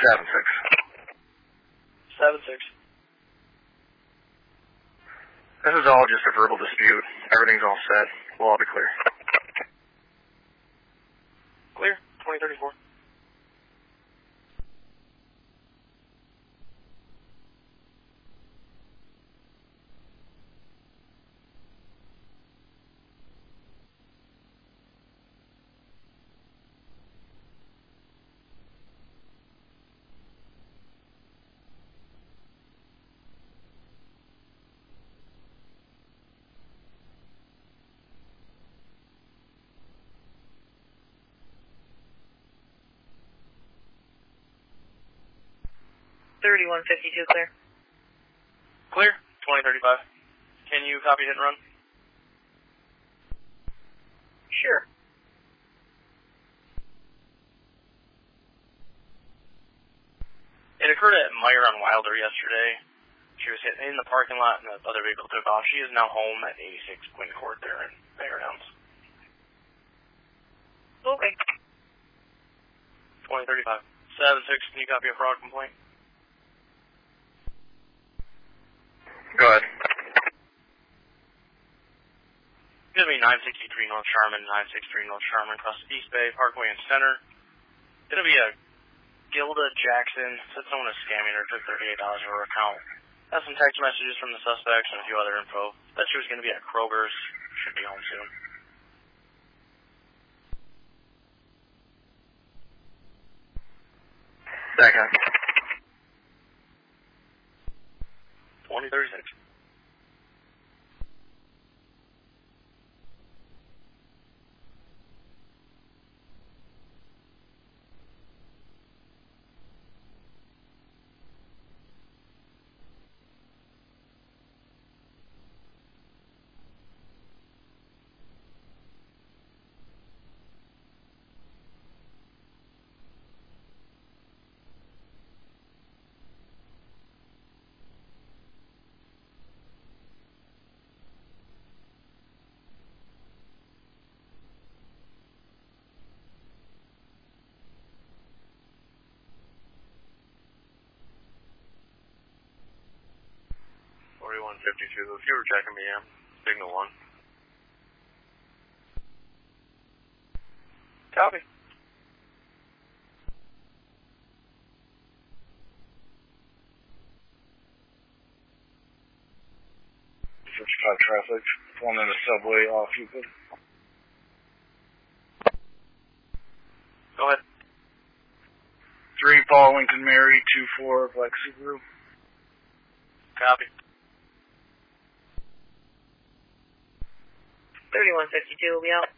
7-6. 7-6. This is all just a verbal dispute. Everything's all set. We'll all be clear. Clear. 2034. Clear. Clear. 2035. Can you copy hit and run? Sure. It occurred at Meyer on Wilder yesterday. She was hit in the parking lot and the other vehicle took off. She is now home at 86 Quinn Court there in Banger Downs. Okay. 2035. 7-6, can you copy a fraud complaint? Go ahead. It's going to be 963 North Charmin, 963 North Charmin, across the East Bay, Parkway and Center. It's going to be a Gilda Jackson. Said someone was scamming her, took $38 of her account. Has some text messages from the suspects and a few other info. Said she was going to be at Kroger's. Should be home soon. Second. 2036. If you were checking me, signal 1. Copy. 55 traffic, pulling in the subway off Euclid. Go ahead. 3 Paul Lincoln Mary, 2-4 Black Subaru. Copy. 3152 will be out.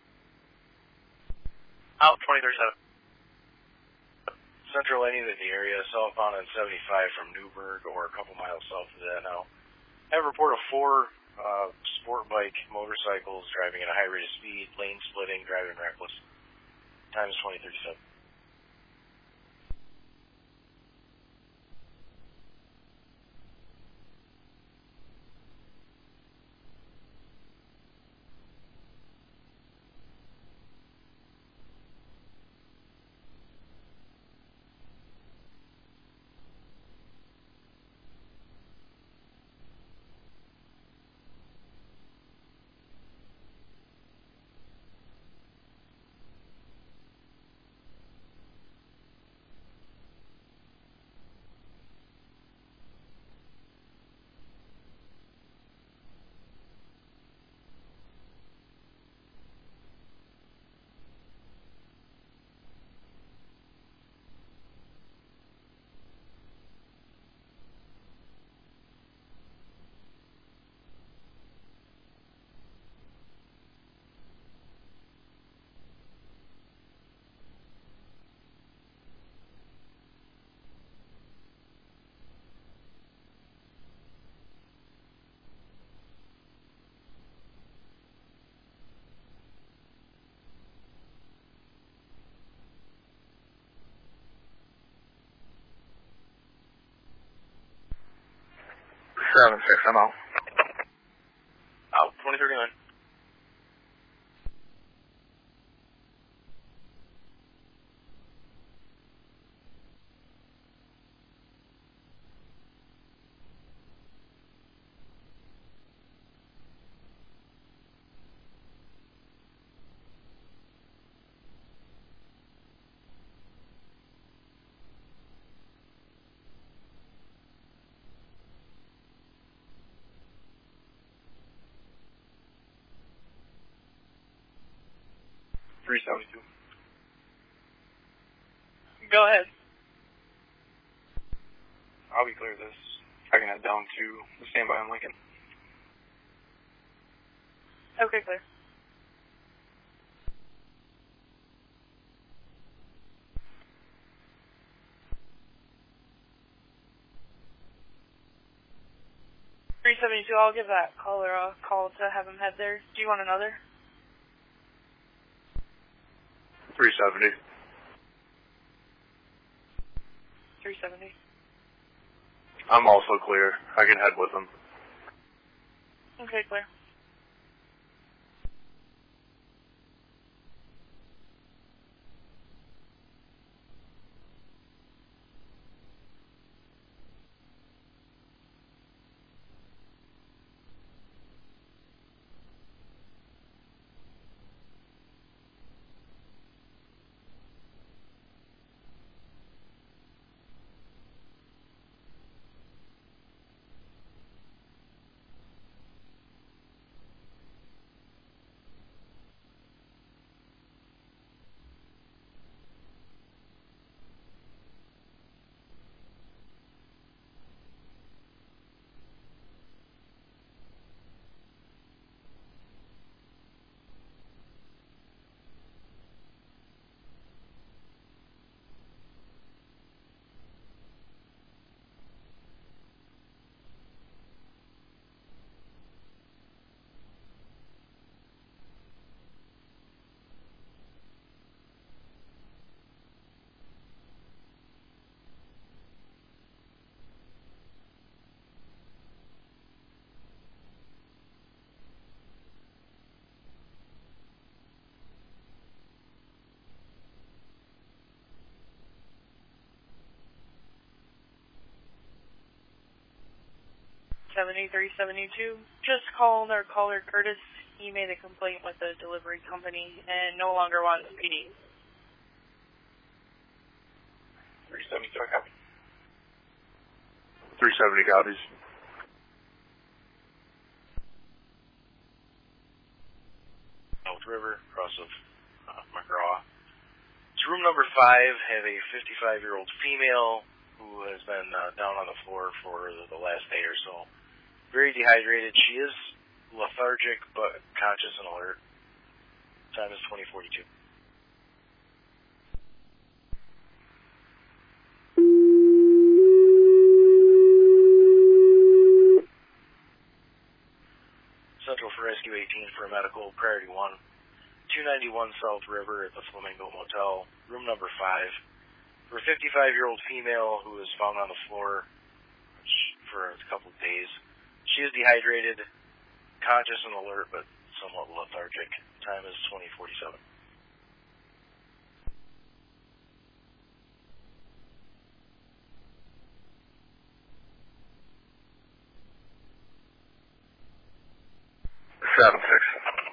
Out 2037. Central any of the area, southbound on 75 from Newburgh or a couple miles south of that now. I have a report of 4 sport bike motorcycles driving at a high rate of speed, lane splitting, driving reckless. Time is 2037. I'm out. Out 2039. 372. Go ahead. I'll be clear this. I can head down to the standby on Lincoln. Okay, clear. I'll give that caller a call to have him head there. Do you want another? 370. 370. I'm also clear. I can head with them. Okay, clear. Just called our caller Curtis. He made a complaint with the delivery company and no longer wants PD. 370, I copy. 370 copies. South River, across of McGraw. It's room number 5. Have a 55-year-old female who has been down on the floor for the last day or so. Very dehydrated. She is lethargic but conscious and alert. Time is 20:42. Central for Rescue 18 for medical, priority 1. 291 South River at the Flamingo Motel, room number 5. For a 55-year-old female who was found on the floor for a couple of days. She is dehydrated, conscious and alert, but somewhat lethargic. Time is 20:47. Seven six.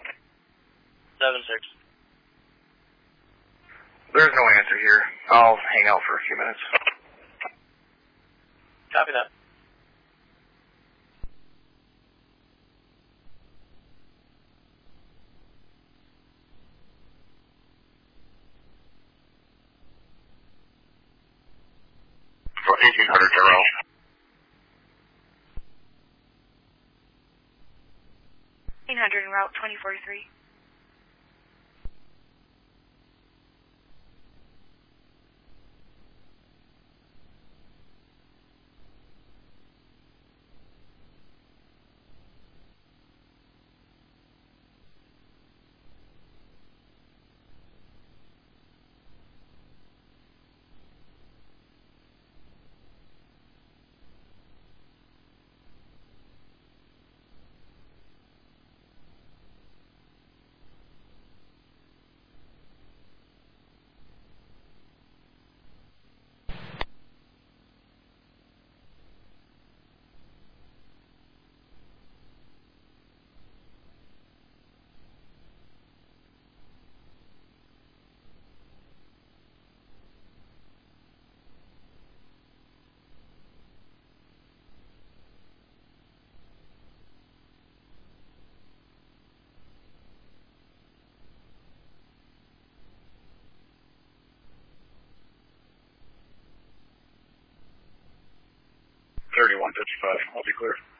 7-6. There's no answer here. I'll hang out for a few minutes. Copy that. For 1800 Darrell. 1800 en route 2043. 55. I'll be clear.